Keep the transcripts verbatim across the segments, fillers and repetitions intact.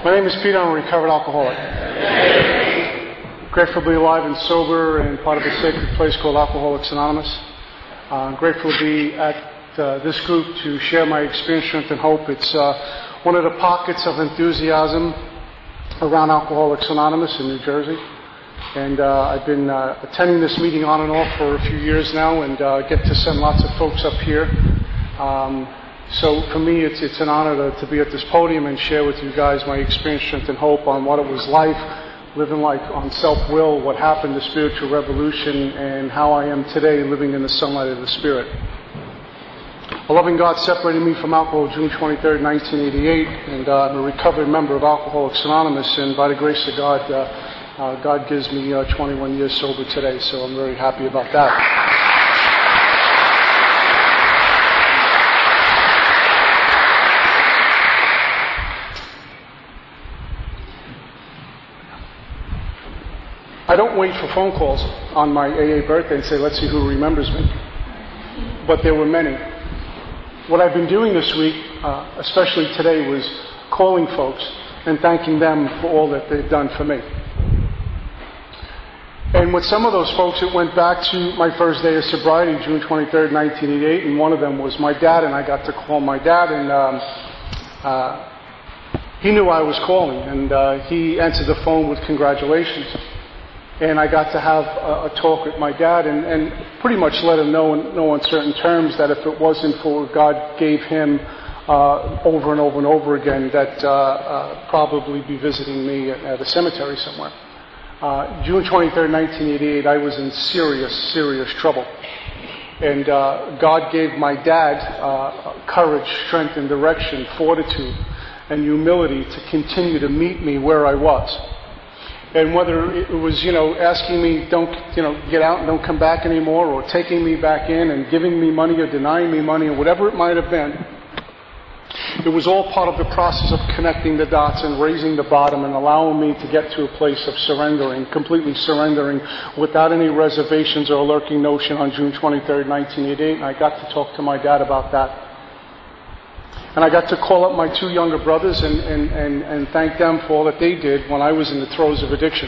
My name is Peter. I'm a recovered alcoholic. Grateful to be alive and sober and part of a sacred place called Alcoholics Anonymous. Uh, I'm grateful to be at uh, this group to share my experience, strength, and hope. It's uh, one of the pockets of enthusiasm around Alcoholics Anonymous in New Jersey. And uh, I've been uh, attending this meeting on and off for a few years now, and uh, get to send lots of folks up here. Um, So for me, it's it's an honor to, to be at this podium and share with you guys my experience, strength, and hope on what it was like, living like on self-will, what happened, the spiritual revolution, and how I am today living in the sunlight of the Spirit. A loving God separated me from alcohol June twenty-third, nineteen eighty-eight, and uh, I'm a recovered member of Alcoholics Anonymous, and by the grace of God, uh, uh, God gives me uh, twenty-one years sober today, so I'm very happy about that. I don't wait for phone calls on my A A birthday and say, let's see who remembers me. But there were many. What I've been doing this week, uh, especially today, was calling folks and thanking them for all that they've done for me. And with some of those folks, it went back to my first day of sobriety, June twenty-third, nineteen eighty-eight, and one of them was my dad, and I got to call my dad, and um, uh, he knew I was calling, and uh, he answered the phone with congratulations. And I got to have a, a talk with my dad and, and pretty much let him know in no uncertain terms that if it wasn't for what God gave him uh, over and over and over again, that uh, uh, probably be visiting me at, at a cemetery somewhere. Uh, June twenty-third, nineteen eighty-eight, I was in serious, serious trouble. And uh, God gave my dad uh, courage, strength, and direction, fortitude, and humility to continue to meet me where I was. And whether it was, you know, asking me, don't, you know, get out and don't come back anymore, or taking me back in and giving me money or denying me money, or whatever it might have been, it was all part of the process of connecting the dots and raising the bottom and allowing me to get to a place of surrendering, completely surrendering without any reservations or lurking notion on June twenty-third, nineteen eighty-eight. And I got to talk to my dad about that. And I got to call up my two younger brothers and, and, and, and thank them for all that they did when I was in the throes of addiction.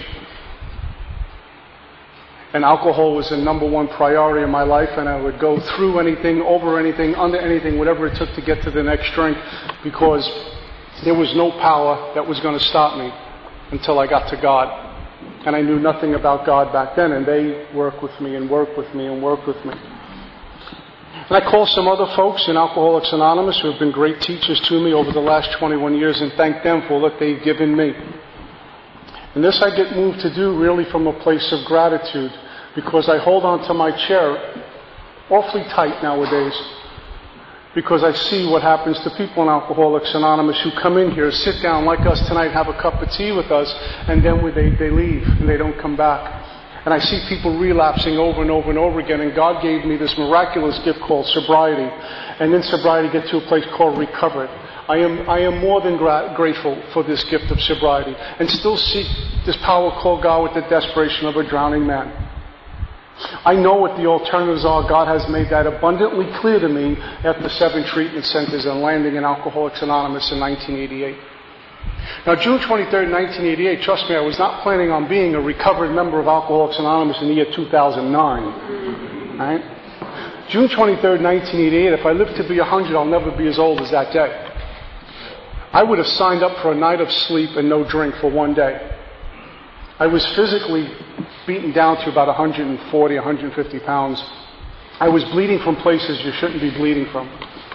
And alcohol was the number one priority in my life, and I would go through anything, over anything, under anything, whatever it took to get to the next drink, because there was no power that was going to stop me until I got to God. And I knew nothing about God back then, and they worked with me and worked with me and worked with me. And I call some other folks in Alcoholics Anonymous who have been great teachers to me over the last twenty-one years and thank them for what they've given me. And this I get moved to do really from a place of gratitude, because I hold on to my chair awfully tight nowadays, because I see what happens to people in Alcoholics Anonymous who come in here, sit down like us tonight, have a cup of tea with us, and then they, they leave and they don't come back. And I see people relapsing over and over and over again. And God gave me this miraculous gift called sobriety. And in sobriety, get to a place called recovered. I am I am more than gra- grateful for this gift of sobriety. And still see this power called God with the desperation of a drowning man. I know what the alternatives are. God has made that abundantly clear to me after seven treatment centers and landing in Alcoholics Anonymous in nineteen eighty-eight. Now, June twenty-third, nineteen eighty-eight, trust me, I was not planning on being a recovered member of Alcoholics Anonymous in the year two thousand nine. Right? June twenty-third, nineteen eighty-eight, if I live to be one hundred, I'll never be as old as that day. I would have signed up for a night of sleep and no drink for one day. I was physically beaten down to about one hundred forty, one hundred fifty pounds. I was bleeding from places you shouldn't be bleeding from.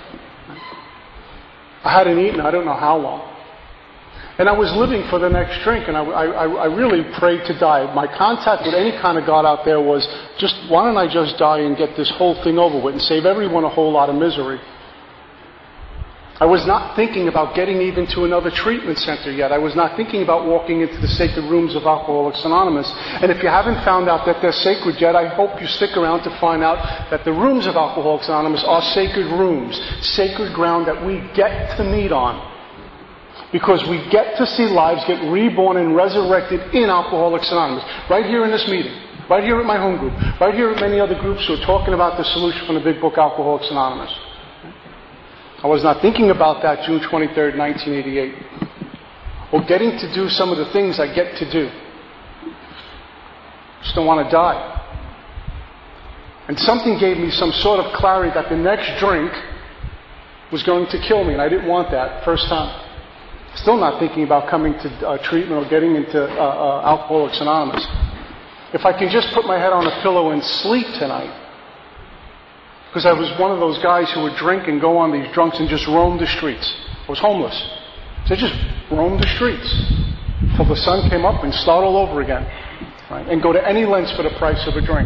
I hadn't eaten I don't know how long. And I was living for the next drink, and I, I, I really prayed to die. My contact with any kind of God out there was, just why don't I just die and get this whole thing over with and save everyone a whole lot of misery. I was not thinking about getting even to another treatment center yet. I was not thinking about walking into the sacred rooms of Alcoholics Anonymous. And if you haven't found out that they're sacred yet, I hope you stick around to find out that the rooms of Alcoholics Anonymous are sacred rooms, sacred ground that we get to meet on. Because we get to see lives get reborn and resurrected in Alcoholics Anonymous. Right here in this meeting. Right here at my home group. Right here at many other groups who are talking about the solution from the big book, Alcoholics Anonymous. I was not thinking about that June twenty-third, nineteen eighty-eight. or getting to do some of the things I get to do. Just don't want to die. And something gave me some sort of clarity that the next drink was going to kill me, and I didn't want that first time. Still not thinking about coming to uh, treatment or getting into uh, uh, Alcoholics Anonymous. If I can just put my head on a pillow and sleep tonight, because I was one of those guys who would drink and go on these drunks and just roam the streets. I was homeless. So I just roamed the streets until the sun came up and start all over again. Right? And go to any lengths for the price of a drink.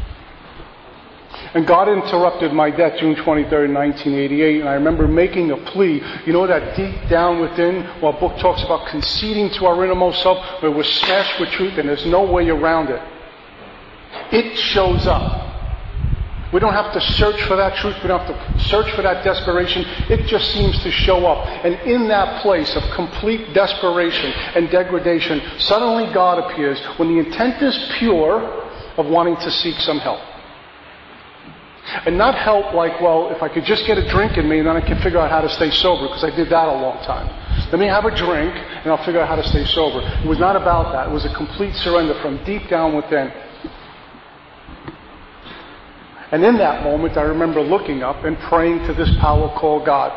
And God interrupted my death June twenty-third, nineteen eighty-eight, and I remember making a plea. You know that deep down within, while book talks about conceding to our innermost self, where we're smashed with truth and there's no way around it. It shows up. We don't have to search for that truth. We don't have to search for that desperation. It just seems to show up. And in that place of complete desperation and degradation, suddenly God appears when the intent is pure of wanting to seek some help. And not help like, well, if I could just get a drink in me and then I can figure out how to stay sober, because I did that a long time. Let me have a drink and I'll figure out how to stay sober. It was not about that. It was a complete surrender from deep down within. And in that moment, I remember looking up and praying to this power called God.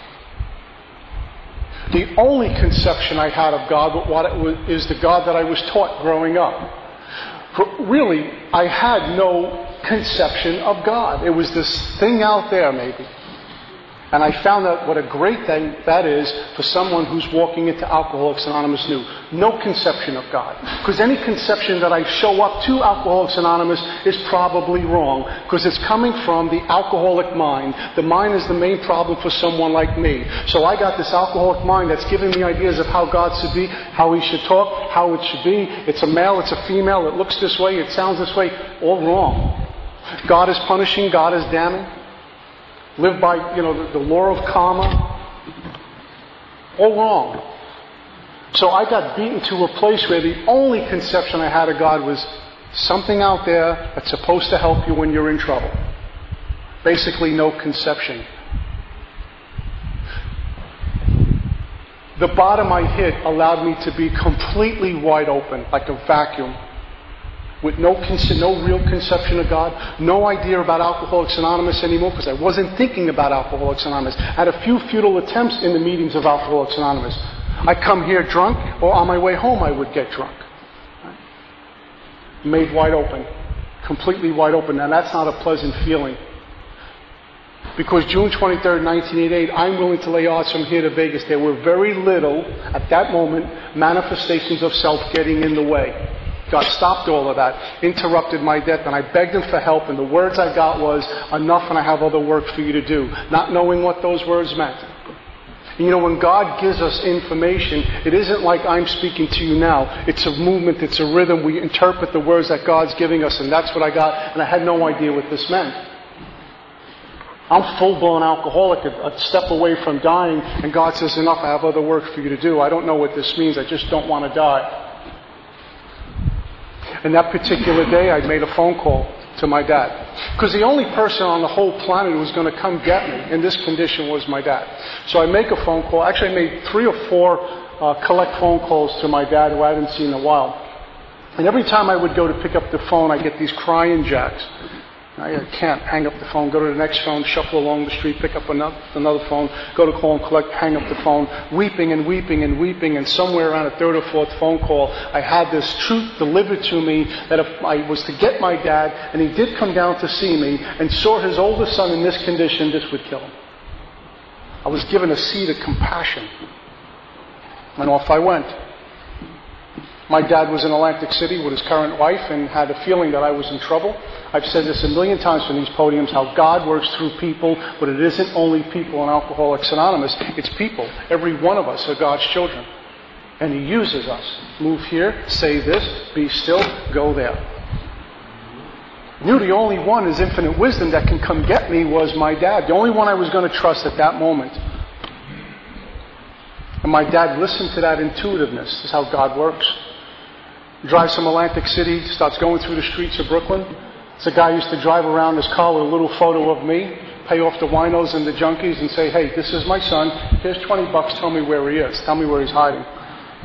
The only conception I had of God but what it was, is the God that I was taught growing up. For really, I had no conception of God. It was this thing out there, maybe. And I found out what a great thing that is for someone who's walking into Alcoholics Anonymous new. No conception of God. Because any conception that I show up to Alcoholics Anonymous is probably wrong. Because it's coming from the alcoholic mind. The mind is the main problem for someone like me. So I got this alcoholic mind that's giving me ideas of how God should be, how He should talk, how it should be. It's a male, it's a female, it looks this way, it sounds this way. All wrong. God is punishing, God is damning. Live by, you know, the, the law of karma. All wrong. So I got beaten to a place where the only conception I had of God was something out there that's supposed to help you when you're in trouble. Basically, no conception. The bottom I hit allowed me to be completely wide open, like a vacuum. With no conce- no real conception of God, no idea about Alcoholics Anonymous anymore, because I wasn't thinking about Alcoholics Anonymous. I had a few futile attempts in the meetings of Alcoholics Anonymous. I'd come here drunk, or on my way home I would get drunk. Made wide open. Completely wide open. Now that's not a pleasant feeling. Because June twenty-third, nineteen eighty-eight, I'm willing to lay odds from here to Vegas. There were very little, at that moment, manifestations of self getting in the way. God stopped all of that, interrupted my death, and I begged Him for help, and the words I got was, enough and I have other work for you to do. Not knowing what those words meant. And you know, when God gives us information, it isn't like I'm speaking to you now. It's a movement, it's a rhythm. We interpret the words that God's giving us, and that's what I got, and I had no idea what this meant. I'm full-blown alcoholic, a step away from dying, and God says, enough, I have other work for you to do. I don't know what this means, I just don't want to die. And that particular day, I made a phone call to my dad. Because the only person on the whole planet who was going to come get me in this condition was my dad. So I make a phone call. Actually, I made three or four uh, collect phone calls to my dad who I hadn't seen in a while. And every time I would go to pick up the phone, I get these crying jacks. I can't hang up the phone, go to the next phone, shuffle along the street, pick up another, another phone, go to call and collect, hang up the phone, weeping and weeping and weeping, and somewhere around a third or fourth phone call, I had this truth delivered to me that if I was to get my dad, and he did come down to see me, and saw his oldest son in this condition, this would kill him. I was given a seed of compassion. And off I went. My dad was in Atlantic City with his current wife and had a feeling that I was in trouble. I've said this a million times from these podiums, how God works through people, but it isn't only people in Alcoholics Anonymous. It's people. Every one of us are God's children. And He uses us. Move here, say this, be still, go there. I knew the only one is infinite wisdom that can come get me was my dad. The only one I was going to trust at that moment. And my dad listened to that intuitiveness. This is how God works. Drives from Atlantic City, starts going through the streets of Brooklyn. It's a guy who used to drive around his car with a little photo of me, pay off the winos and the junkies and say, hey, this is my son. Here's twenty bucks. Tell me where he is. Tell me where he's hiding.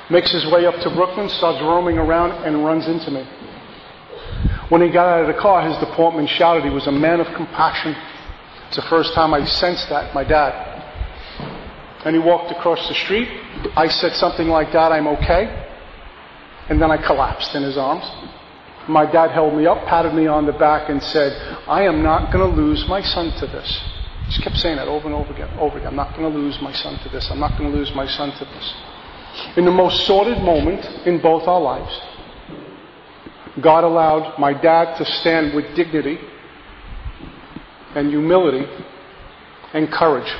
Makes his way up to Brooklyn, starts roaming around, and runs into me. When he got out of the car, his deportment shouted. He was a man of compassion. It's the first time I sensed that, my dad. And he walked across the street. I said something like that, "I'm okay." And then I collapsed in his arms. My dad held me up, patted me on the back, and said, "I am not going to lose my son to this." He just kept saying that over and over again, over again. "I'm not going to lose my son to this. I'm not going to lose my son to this." In the most sordid moment in both our lives, God allowed my dad to stand with dignity and humility and courage.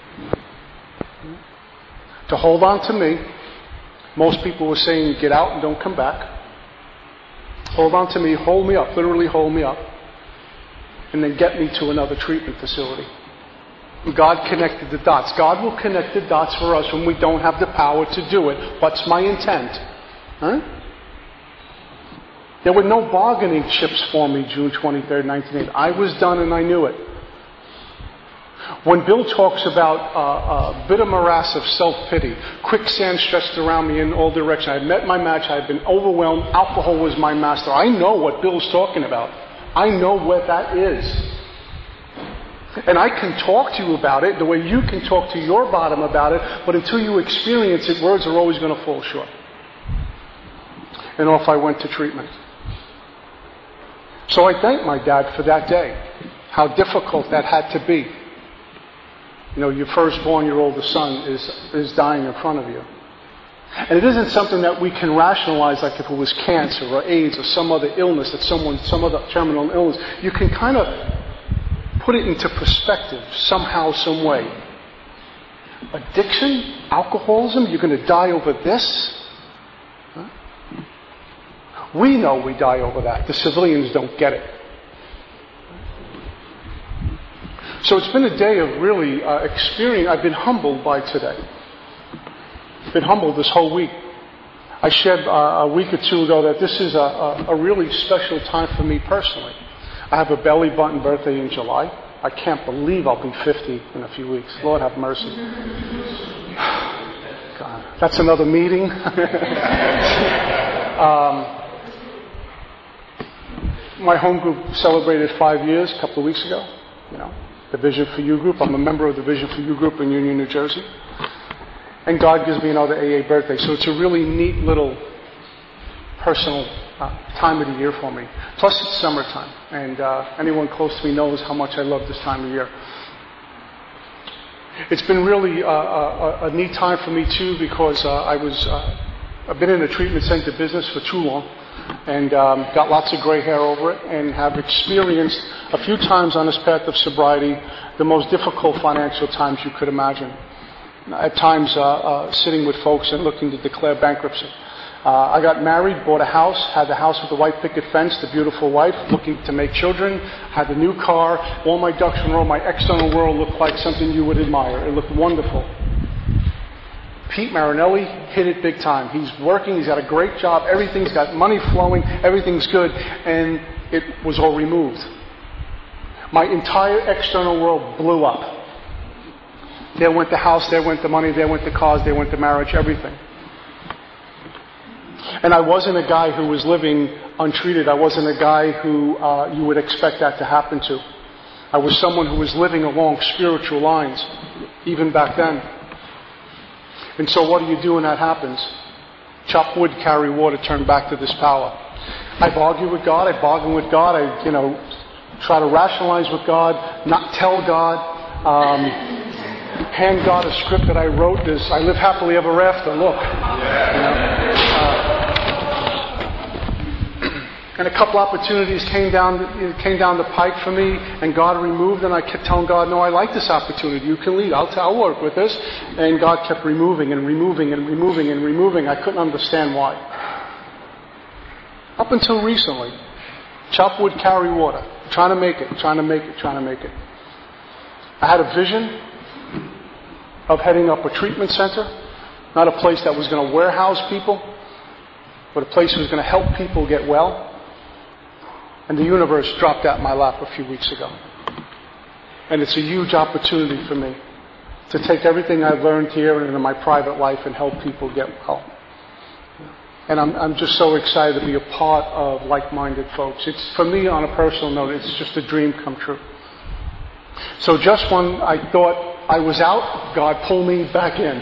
To hold on to me. Most people were saying, "Get out and don't come back." Hold on to me, hold me up, literally hold me up, and then get me to another treatment facility. God connected the dots. God will connect the dots for us when we don't have the power to do it. What's my intent? Huh? There were no bargaining chips for me June twenty-third, nineteen eighty. I was done and I knew it. When Bill talks about uh, a bitter morass of self-pity, quicksand stretched around me in all directions, I had met my match, I had been overwhelmed, alcohol was my master. I know what Bill's talking about. I know what that is. And I can talk to you about it the way you can talk to your bottom about it, but until you experience it, words are always going to fall short. And off I went to treatment. So I thank my dad for that day, how difficult that had to be. You know, your firstborn, your oldest son is, is dying in front of you. And it isn't something that we can rationalize like if it was cancer or AIDS or some other illness, that someone, some other terminal illness. You can kind of put it into perspective somehow, some way. Addiction, alcoholism, you're going to die over this? Huh? We know we die over that. The civilians don't get it. So it's been a day of really uh, experience. I've been humbled by today. Been humbled this whole week. I shared uh, a week or two ago that this is a, a, a really special time for me personally. I have a belly button birthday in July. I can't believe I'll be fifty in a few weeks. Lord have mercy. God, that's another meeting. um, my home group celebrated five years a couple of weeks ago. You know. The Vision for You group. I'm a member of the Vision for You group in Union, New Jersey. And God gives me another A A birthday. So it's a really neat little personal uh, time of the year for me. Plus it's summertime. And uh, anyone close to me knows how much I love this time of year. It's been really uh, a, a neat time for me too because uh, I was, uh, I've been in the treatment center business for too long. And um, got lots of gray hair over it and have experienced a few times on this path of sobriety the most difficult financial times you could imagine. At times uh, uh, sitting with folks and looking to declare bankruptcy. Uh, I got married, bought a house, had the house with the white picket fence, the beautiful wife, looking to make children, had the new car, all my ducks in a row. My external world looked like something you would admire. It looked wonderful. Pete Marinelli hit it big time. He's working, he's got a great job, everything's got money flowing, everything's good, and it was all removed. My entire external world blew up. There went the house, there went the money, there went the cars, there went the marriage, everything. And I wasn't a guy who was living untreated. I wasn't a guy who uh, you would expect that to happen to. I was someone who was living along spiritual lines, even back then. And so what do you do when that happens? Chop wood, carry water, turn back to this power. I've argued with God, I bargain with God, I, you know, try to rationalize with God, not tell God, um, hand God a script that I wrote, this, I live happily ever after, look. You know, uh, and a couple opportunities came down, came down the pike for me, and God removed, and I kept telling God, no, I like this opportunity, you can lead, I'll, t- I'll work with this. And God kept removing and removing and removing and removing. I couldn't understand why. Up until recently, chop wood, carry water, trying to make it, trying to make it, trying to make it. I had a vision of heading up a treatment center, not a place that was going to warehouse people, but a place that was going to help people get well. And the universe dropped that in my lap a few weeks ago. And it's a huge opportunity for me to take everything I've learned here and into my private life and help people get well. And I'm, I'm just so excited to be a part of like-minded folks. It's, for me, on a personal note, it's just a dream come true. So just when I thought I was out, God pulled me back in.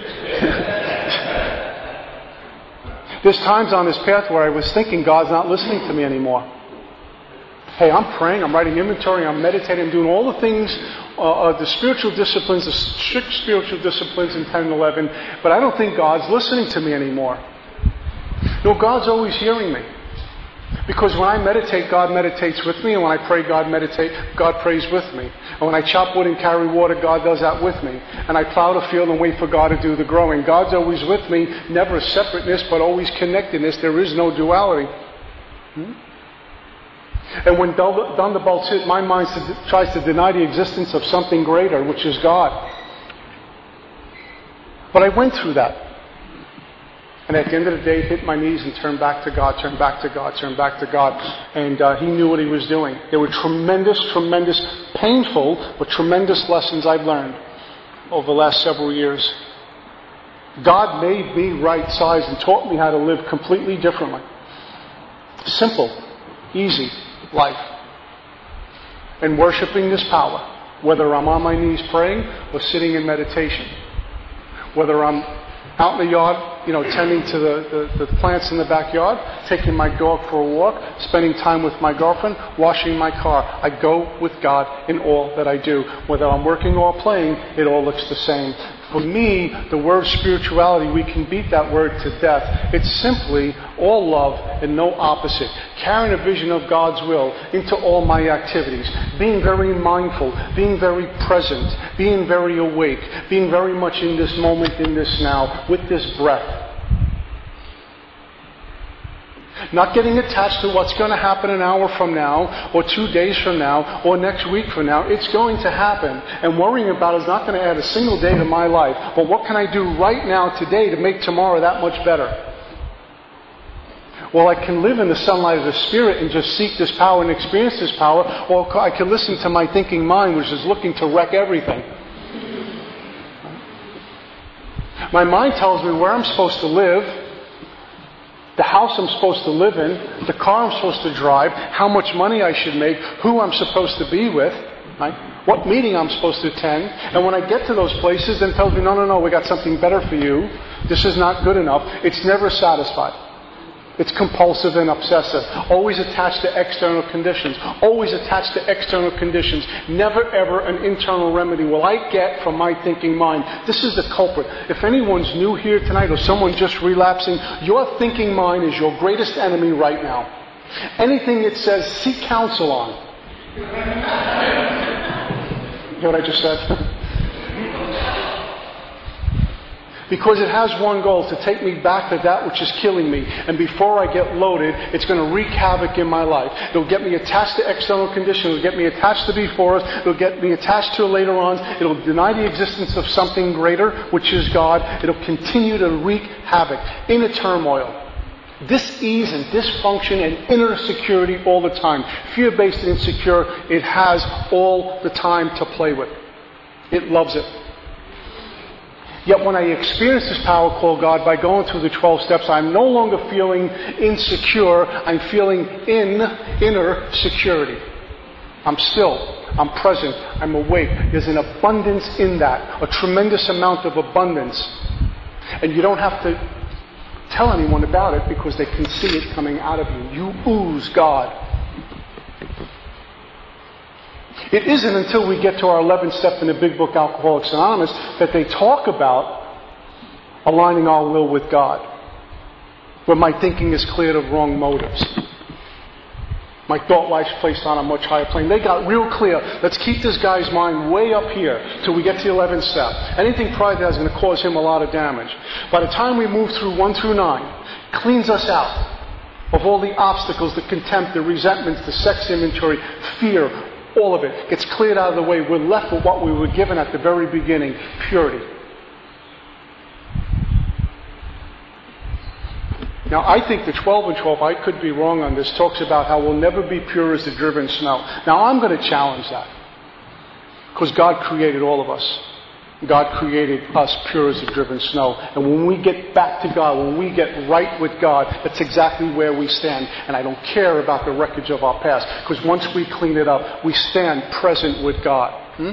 There's times on this path where I was thinking God's not listening to me anymore. Hey, I'm praying, I'm writing inventory, I'm meditating, I'm doing all the things, uh, uh, the spiritual disciplines, the strict spiritual disciplines in ten and eleven, but I don't think God's listening to me anymore. No, God's always hearing me. Because when I meditate, God meditates with me, and when I pray, God meditate, God prays with me. And when I chop wood and carry water, God does that with me. And I plow the field and wait for God to do the growing. God's always with me, never separateness, but always connectedness. There is no duality. Hmm? And when thunderbolts hit, my mind tries to deny the existence of something greater, which is God. But I went through that. And at the end of the day, hit my knees and turned back to God, turned back to God, turned back to God. And uh, He knew what He was doing. There were tremendous, tremendous, painful, but tremendous lessons I've learned over the last several years. God made me right-sized and taught me how to live completely differently. Simple, easy life. And worshiping this power, whether I'm on my knees praying or sitting in meditation. Whether I'm out in the yard, you know, tending to the, the, the plants in the backyard, taking my dog for a walk, spending time with my girlfriend, washing my car. I go with God in all that I do. Whether I'm working or playing, it all looks the same. For me, the word spirituality, we can beat that word to death. It's simply all love and no opposite. Carrying a vision of God's will into all my activities. Being very mindful, being very present, being very awake, being very much in this moment, in this now, with this breath. Not getting attached to what's going to happen an hour from now, or two days from now, or next week from now. It's going to happen. And worrying about it is not going to add a single day to my life. But what can I do right now, today, to make tomorrow that much better? Well, I can live in the sunlight of the Spirit and just seek this power and experience this power, or I can listen to my thinking mind, which is looking to wreck everything. My mind tells me where I'm supposed to live, the house I'm supposed to live in, the car I'm supposed to drive, how much money I should make, who I'm supposed to be with, right? What meeting I'm supposed to attend. And when I get to those places, then it tells me, no, no, no, we got something better for you. This is not good enough. It's never satisfied. It's compulsive and obsessive. Always attached to external conditions. Always attached to external conditions. Never ever an internal remedy will I get from my thinking mind. This is the culprit. If anyone's new here tonight or someone just relapsing, your thinking mind is your greatest enemy right now. Anything it says, seek counsel on. You know what I just said? Because it has one goal, to take me back to that which is killing me. And before I get loaded, it's going to wreak havoc in my life. It'll get me attached to external conditions. It'll get me attached to before us. It'll get me attached to later on. It'll deny the existence of something greater, which is God. It'll continue to wreak havoc, inner turmoil, dis-ease and dysfunction and inner security all the time. Fear-based and insecure, it has all the time to play with. It loves it. Yet when I experience this power called God by going through the twelve steps, I'm no longer feeling insecure. I'm feeling in inner security. I'm still. I'm present. I'm awake. There's an abundance in that. A tremendous amount of abundance. And you don't have to tell anyone about it because they can see it coming out of you. You ooze God. It isn't until we get to our eleventh step in the big book, Alcoholics Anonymous, that they talk about aligning our will with God, where my thinking is cleared of wrong motives. My thought life's placed on a much higher plane. They got real clear. Let's keep this guy's mind way up here till we get to the eleventh step. Anything prior to that is going to cause him a lot of damage. By the time we move through one through nine, cleans us out of all the obstacles, the contempt, the resentments, the sex inventory, fear. All of it gets cleared out of the way. We're left with what we were given at the very beginning, purity. Now, I think the twelve and twelve, I could be wrong on this, talks about how we'll never be pure as the driven snow. Now, I'm going to challenge that. Because God created all of us. God created us pure as the driven snow. And when we get back to God, when we get right with God, that's exactly where we stand. And I don't care about the wreckage of our past, because once we clean it up, we stand present with God. Hmm?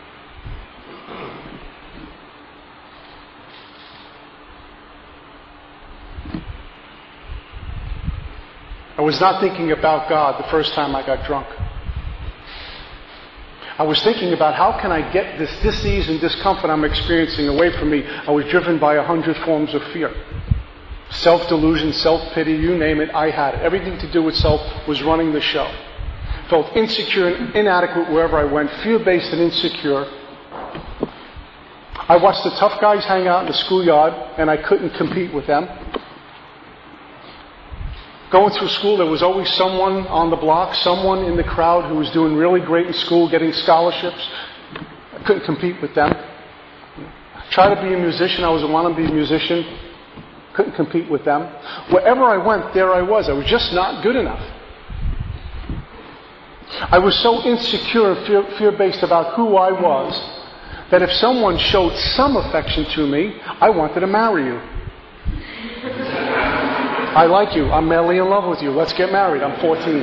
I was not thinking about God the first time I got drunk. I was thinking about how can I get this disease and discomfort I'm experiencing away from me. I was driven by a hundred forms of fear. Self-delusion, self-pity, you name it, I had it. Everything to do with self was running the show. Felt insecure and inadequate wherever I went, fear-based and insecure. I watched the tough guys hang out in the schoolyard, and I couldn't compete with them. Going through school, there was always someone on the block, someone in the crowd who was doing really great in school, getting scholarships. I couldn't compete with them. I tried to be a musician. I was a wannabe musician. Couldn't compete with them. Wherever I went, there I was. I was just not good enough. I was so insecure and fear, fear-based about who I was that if someone showed some affection to me, I wanted to marry you. I like you. I'm madly in love with you. Let's get married. I'm fourteen.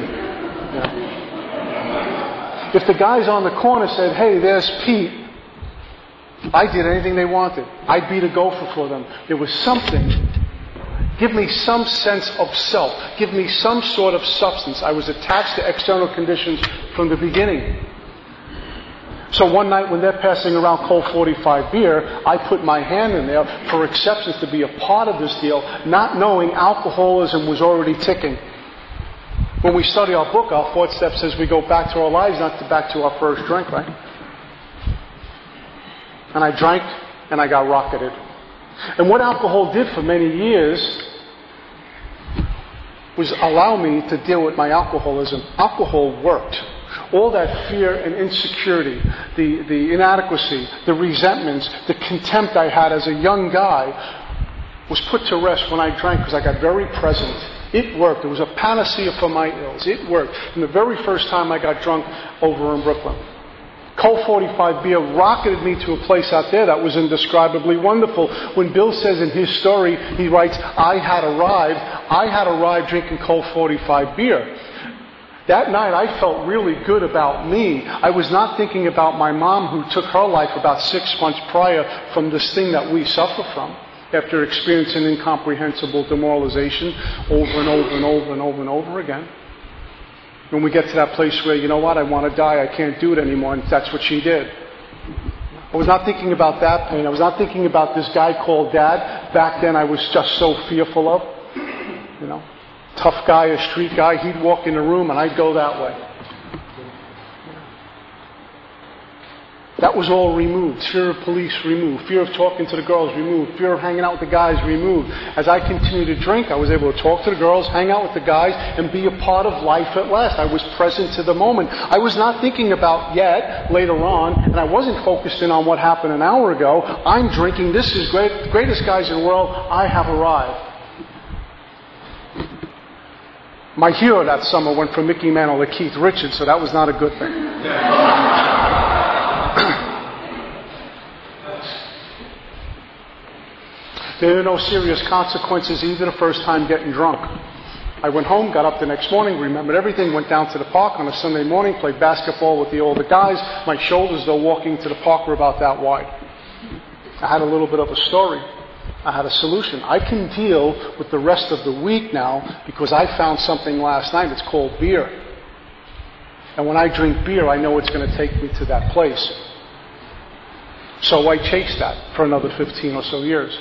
Yeah. If the guys on the corner said, hey, there's Pete, I did anything they wanted. I'd beat a gopher for them. There was something. Give me some sense of self. Give me some sort of substance. I was attached to external conditions from the beginning. So one night when they're passing around Colt forty-five beer, I put my hand in there for acceptance to be a part of this deal, not knowing alcoholism was already ticking. When we study our book, our fourth step says we go back to our lives, not to back to our first drink, right? And I drank, and I got rocketed. And what alcohol did for many years was allow me to deal with my alcoholism. Alcohol worked. All that fear and insecurity, the, the inadequacy, the resentments, the contempt I had as a young guy was put to rest when I drank because I got very present. It worked. It was a panacea for my ills. It worked. From the very first time I got drunk over in Brooklyn. Colt forty-five beer rocketed me to a place out there that was indescribably wonderful. When Bill says in his story, he writes, I had arrived, I had arrived drinking Colt forty-five beer. That night I felt really good about me. I was not thinking about my mom who took her life about six months prior from this thing that we suffer from after experiencing incomprehensible demoralization over and over and over and over and over again. When we get to that place where, you know what, I want to die, I can't do it anymore, and that's what she did. I was not thinking about that pain. I was not thinking about this guy called Dad. Back then I was just so fearful of. You know, tough guy, a street guy, he'd walk in the room and I'd go that way. That was all removed. Fear of police removed. Fear of talking to the girls removed. Fear of hanging out with the guys removed. As I continued to drink, I was able to talk to the girls, hang out with the guys, and be a part of life at last. I was present to the moment. I was not thinking about yet, later on, and I wasn't focused in on what happened an hour ago. I'm drinking. This is great. Greatest guys in the world. I have arrived. My hero that summer went from Mickey Mantle to Keith Richards, so that was not a good thing. There were no serious consequences either the first time getting drunk. I went home, got up the next morning, remembered everything, went down to the park on a Sunday morning, played basketball with the older guys. My shoulders, though walking to the park, were about that wide. I had a little bit of a story. I had a solution. I can deal with the rest of the week now because I found something last night. It's called beer. And when I drink beer, I know it's going to take me to that place. So I chased that for another fifteen or so years.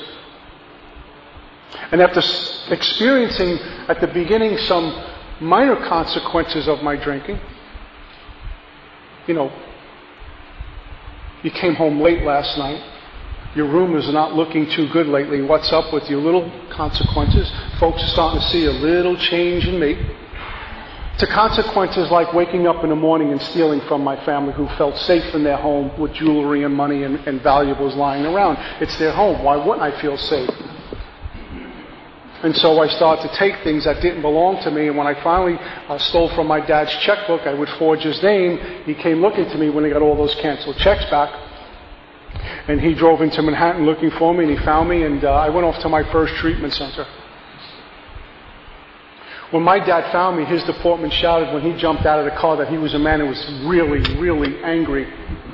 And after experiencing at the beginning some minor consequences of my drinking, you know, you came home late last night, your room is not looking too good lately, what's up with you? Little consequences. Folks are starting to see a little change in me. To consequences like waking up in the morning and stealing from my family who felt safe in their home with jewelry and money and, and valuables lying around. It's their home. Why wouldn't I feel safe? And so I started to take things that didn't belong to me, and when I finally uh, stole from my dad's checkbook, I would forge his name. He came looking to me when he got all those canceled checks back. And he drove into Manhattan looking for me, and he found me, and uh, I went off to my first treatment center. When my dad found me, his deportment shouted when he jumped out of the car that he was a man who was really, really angry.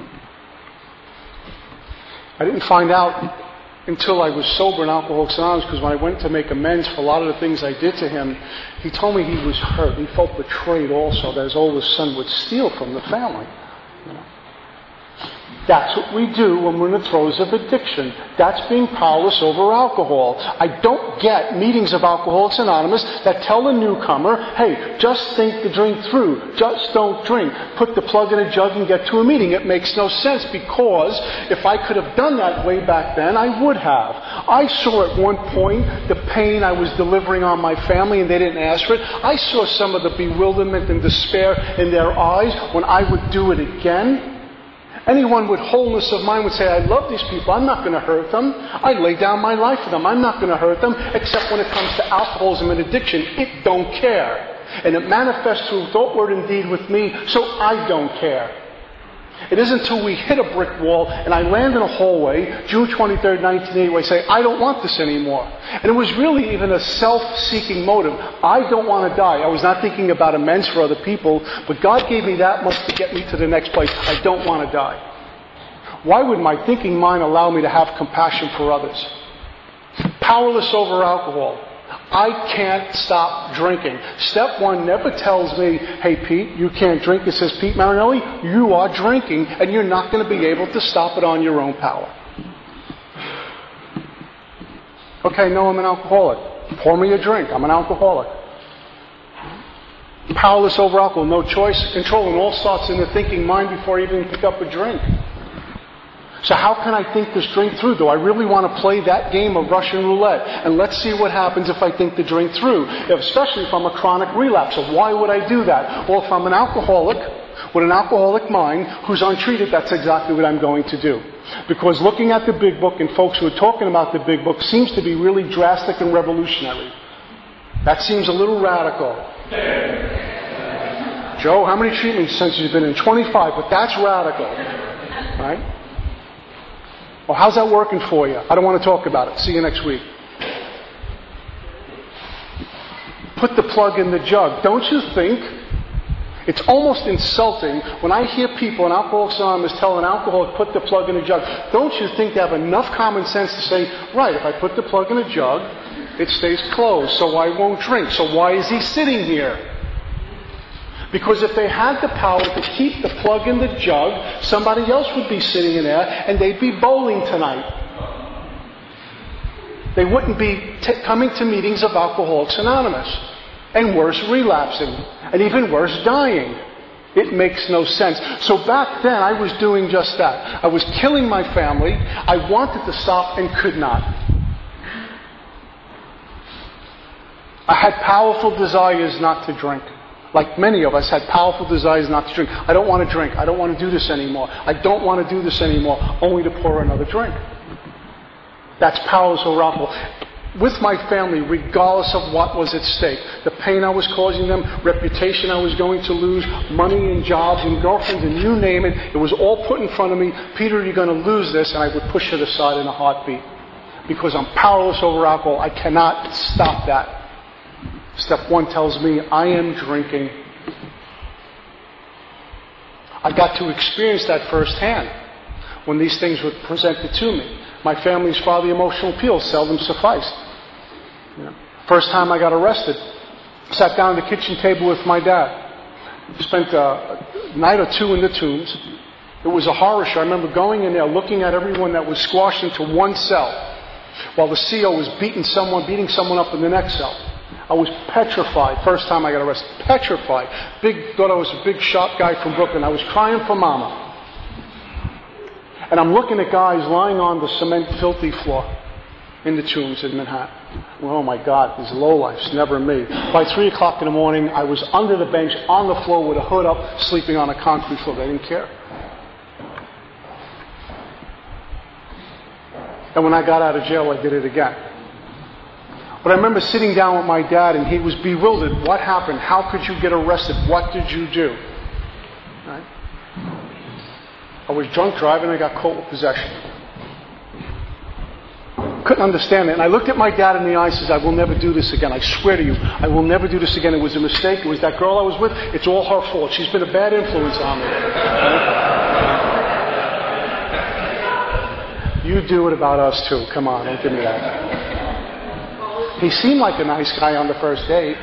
I didn't find out until I was sober in Alcoholics Anonymous, because when I went to make amends for a lot of the things I did to him, he told me he was hurt. He felt betrayed also, that his oldest son would steal from the family. You know? That's what we do when we're in the throes of addiction. That's being powerless over alcohol. I don't get meetings of Alcoholics Anonymous that tell the newcomer, hey, just think the drink through. Just don't drink. Put the plug in a jug and get to a meeting. It makes no sense, because if I could have done that way back then, I would have. I saw at one point the pain I was delivering on my family, and they didn't ask for it. I saw some of the bewilderment and despair in their eyes when I would do it again. Anyone with wholeness of mind would say, I love these people. I'm not going to hurt them. I lay down my life for them. I'm not going to hurt them. Except when it comes to alcoholism and addiction, it don't care. And it manifests through thought, word, and deed with me, so I don't care. It isn't until we hit a brick wall and I land in a hallway, June twenty-third, nineteen eighty, where I say, I don't want this anymore. And it was really even a self-seeking motive. I don't want to die. I was not thinking about amends for other people, but God gave me that much to get me to the next place. I don't want to die. Why would my thinking mind allow me to have compassion for others? Powerless over alcohol. I can't stop drinking. Step one never tells me, hey, Pete, you can't drink. It says, Pete Marinelli, you are drinking, and you're not going to be able to stop it on your own power. Okay, no, I'm an alcoholic. Pour me a drink. I'm an alcoholic. Powerless over alcohol. No choice. Controlling all thoughts in the thinking mind before I even pick up a drink. So how can I think this drink through? Do I really want to play that game of Russian roulette? And let's see what happens if I think the drink through. Especially if I'm a chronic relapser. Why would I do that? Well, if I'm an alcoholic with an alcoholic mind who's untreated, that's exactly what I'm going to do. Because looking at the big book and folks who are talking about the big book seems to be really drastic and revolutionary. That seems a little radical. Joe, how many treatment centers have you been in? twenty-five, but that's radical. Right? Well, how's that working for you? I don't want to talk about it. See you next week. Put the plug in the jug. Don't you think it's almost insulting when I hear people in Alcoholics Anonymous tell an alcoholic, put the plug in a jug? Don't you think they have enough common sense to say, right, if I put the plug in a jug, it stays closed, so I won't drink. So why is he sitting here? Because if they had the power to keep the plug in the jug, somebody else would be sitting in there and they'd be bowling tonight. They wouldn't be t- coming to meetings of Alcoholics Anonymous. And worse, relapsing. And even worse, dying. It makes no sense. So back then, I was doing just that. I was killing my family. I wanted to stop and could not. I had powerful desires not to drink. Like many of us had powerful desires not to drink. I don't want to drink. I don't want to do this anymore. I don't want to do this anymore, only to pour another drink. That's powerless over alcohol. With my family, regardless of what was at stake, the pain I was causing them, reputation I was going to lose, money and jobs and girlfriends and you name it, it was all put in front of me. Peter, you're going to lose this, and I would push it aside in a heartbeat. Because I'm powerless over alcohol. I cannot stop that. Step one tells me I am drinking. I got to experience that firsthand when these things were presented to me. My family's father, emotional appeal seldom sufficed. You know, first time I got arrested, sat down at the kitchen table with my dad. Spent a night or two in the tombs. It was a horror show. I remember going in there, looking at everyone that was squashed into one cell, while the C O was beating someone, beating someone up in the next cell. I was petrified. First time I got arrested. Petrified. Big, thought I was a big sharp guy from Brooklyn. I was crying for mama. And I'm looking at guys lying on the cement filthy floor in the tombs in Manhattan. Well, oh my God, these lowlifes, never me. By three o'clock in the morning, I was under the bench, on the floor with a hood up, sleeping on a concrete floor. They didn't care. And when I got out of jail, I did it again. But I remember sitting down with my dad, and he was bewildered. What happened? How could you get arrested? What did you do? Right? I was drunk driving. I got caught with possession. Couldn't understand it. And I looked at my dad in the eye and said, I will never do this again. I swear to you, I will never do this again. It was a mistake. It was that girl I was with. It's all her fault. She's been a bad influence on me. You do it about us too. Come on, don't give me that. He seemed like a nice guy on the first date.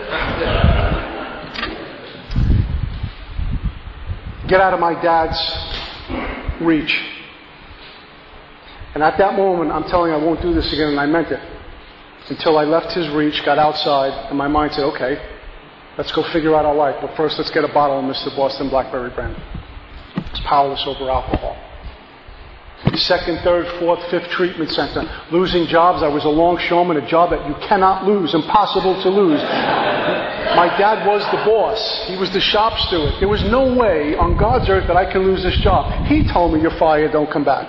Get out of my dad's reach. And at that moment, I'm telling you, I won't do this again, and I meant it. Until I left his reach, got outside, and my mind said, okay, let's go figure out our life. But first, let's get a bottle of Mister Boston Blackberry Brandy. It's powerless over alcohol. Second, third, fourth, fifth treatment center. Losing jobs. I was a longshoreman, a job that you cannot lose, impossible to lose. My dad was the boss. He was the shop steward. There was no way on God's earth that I can lose this job. He told me, you're fired, don't come back.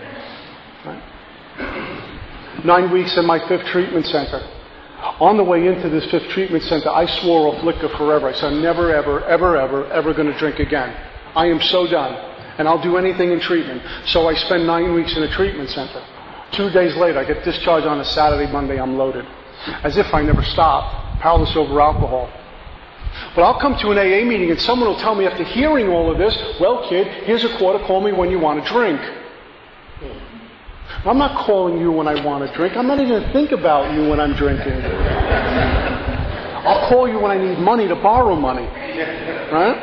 Right? Nine weeks in my fifth treatment center. On the way into this fifth treatment center, I swore off liquor forever. I said, I'm never, ever, ever, ever, ever going to drink again. I am so done. And I'll do anything in treatment. So I spend nine weeks in a treatment center. Two days later, I get discharged on a Saturday, Monday, I'm loaded. As if I never stopped. Powerless over alcohol. But I'll come to an A A meeting and someone will tell me after hearing all of this, well, kid, here's a quarter, call me when you want to drink. I'm not calling you when I want to drink. I'm not even going to think about you when I'm drinking. I'll call you when I need money to borrow money. Right?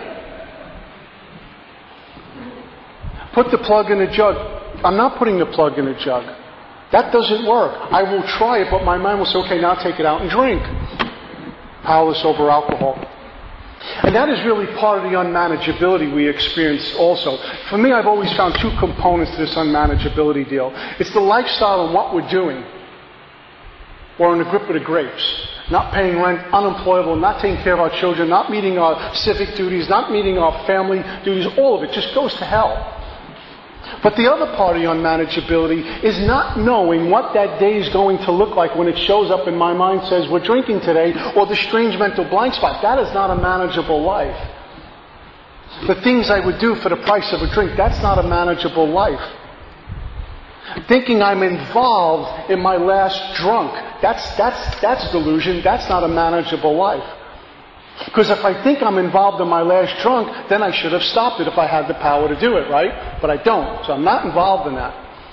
Put the plug in the jug. I'm not putting the plug in the jug. That doesn't work. I will try it, but my mind will say, okay, now take it out and drink. Powerless over alcohol. And that is really part of the unmanageability we experience also. For me, I've always found two components to this unmanageability deal. It's the lifestyle and what we're doing. We're in the grip of the grapes. Not paying rent, unemployable, not taking care of our children, not meeting our civic duties, not meeting our family duties. All of it just goes to hell. But the other part of the unmanageability is not knowing what that day is going to look like when it shows up in my mind, says we're drinking today, or the strange mental blank spot. That is not a manageable life. The things I would do for the price of a drink, that's not a manageable life. Thinking I'm involved in my last drunk, that's, that's, that's delusion. That's not a manageable life. Because if I think I'm involved in my last drunk, then I should have stopped it if I had the power to do it, right? But I don't. So I'm not involved in that.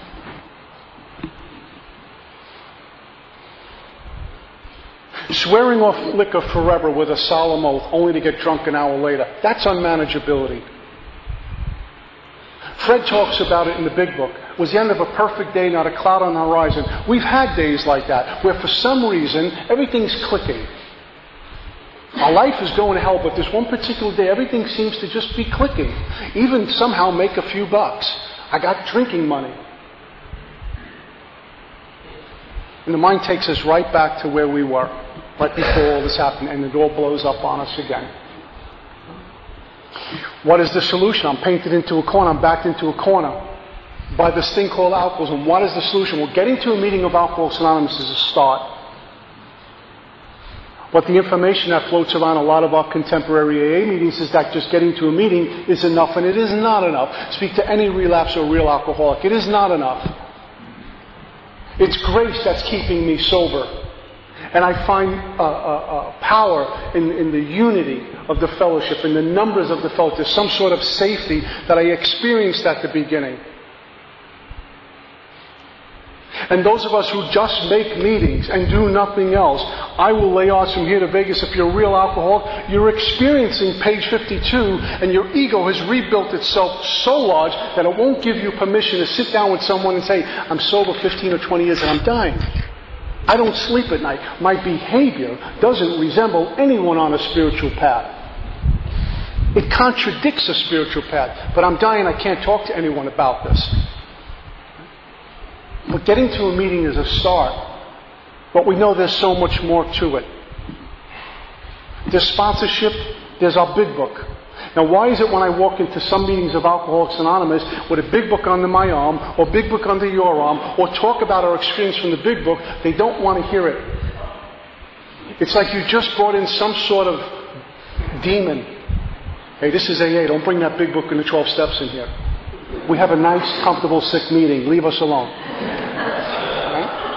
Swearing off liquor forever with a solemn oath, only to get drunk an hour later. That's unmanageability. Fred talks about it in the Big Book. It was the end of a perfect day, not a cloud on the horizon. We've had days like that, where for some reason, everything's clicking. Our life is going to hell, but this one particular day, everything seems to just be clicking. Even somehow make a few bucks. I got drinking money. And the mind takes us right back to where we were, right before all this happened, and it all blows up on us again. What is the solution? I'm painted into a corner. I'm backed into a corner by this thing called alcoholism. What is the solution? Well, getting to a meeting of Alcoholics Anonymous is a start. But the information that floats around a lot of our contemporary A A meetings is that just getting to a meeting is enough, and it is not enough. Speak to any relapse or real alcoholic. It is not enough. It's grace that's keeping me sober. And I find uh, uh, uh, power in, in the unity of the fellowship, in the numbers of the fellowship. There's some sort of safety that I experienced at the beginning. And those of us who just make meetings and do nothing else, I will lay odds from here to Vegas. If you're a real alcoholic, you're experiencing page fifty-two, and your ego has rebuilt itself so large that it won't give you permission to sit down with someone and say, I'm sober fifteen or twenty years and I'm dying. I don't sleep at night. My behavior doesn't resemble anyone on a spiritual path. It contradicts a spiritual path. But I'm dying, I can't talk to anyone about this. But getting to a meeting is a start. But we know there's so much more to it. There's sponsorship. There's our Big Book. Now, why is it when I walk into some meetings of Alcoholics Anonymous with a Big Book under my arm, or Big Book under your arm, or talk about our experience from the Big Book, they don't want to hear it? It's like you just brought in some sort of demon. Hey, this is A A. Don't bring that Big Book and the twelve steps in here. We have a nice, comfortable, sick meeting. Leave us alone. Right?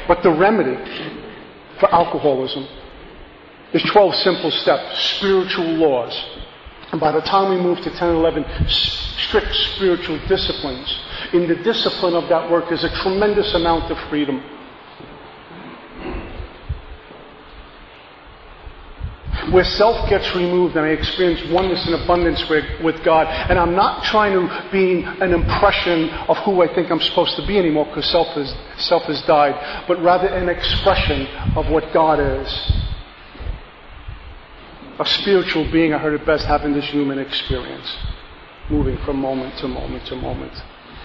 But the remedy for alcoholism is twelve simple steps, spiritual laws. And by the time we move to ten and eleven, strict spiritual disciplines. In the discipline of that work is a tremendous amount of freedom. Where self gets removed and I experience oneness and abundance with, with God. And I'm not trying to be an impression of who I think I'm supposed to be anymore because self has, self has died. But rather an expression of what God is. A spiritual being, I heard it best, having this human experience. Moving from moment to moment to moment.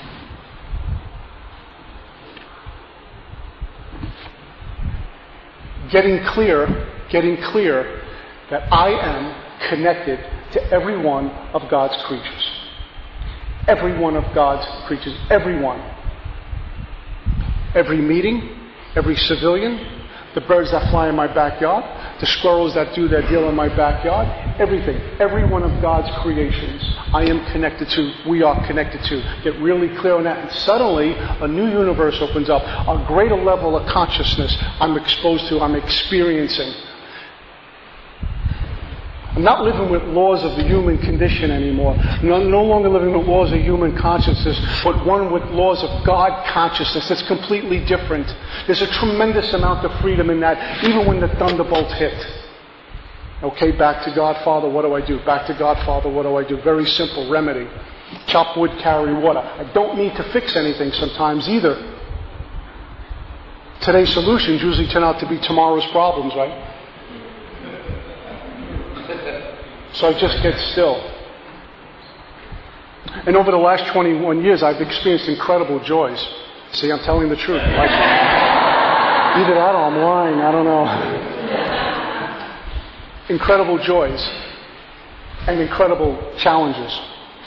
Getting clear, getting clear that I am connected to every one of God's creatures. Every one of God's creatures. Everyone. Every meeting, every civilian, the birds that fly in my backyard, the squirrels that do their deal in my backyard, everything. Every one of God's creations I am connected to, we are connected to. Get really clear on that. And suddenly, a new universe opens up. A greater level of consciousness I'm exposed to, I'm experiencing. I'm not living with laws of the human condition anymore. No, no longer living with laws of human consciousness, but one with laws of God consciousness. That's completely different. There's a tremendous amount of freedom in that, even when the thunderbolt hit. Okay, back to God, Father, what do I do? Back to God, Father, what do I do? Very simple remedy. Chop wood, carry water. I don't need to fix anything sometimes either. Today's solutions usually turn out to be tomorrow's problems, right? So I just get still. And over the last twenty-one years, I've experienced incredible joys. See, I'm telling the truth. Like, either that or I'm lying. I don't know. Incredible joys and incredible challenges.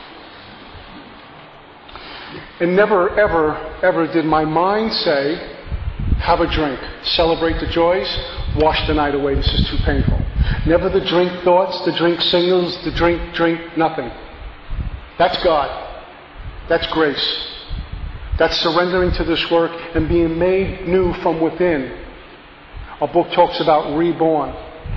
And never, ever, ever did my mind say, have a drink, celebrate the joys, wash the night away, this is too painful. Never the drink thoughts, the drink signals, the drink, drink, nothing. That's God. That's grace. That's surrendering to this work and being made new from within. Our book talks about reborn.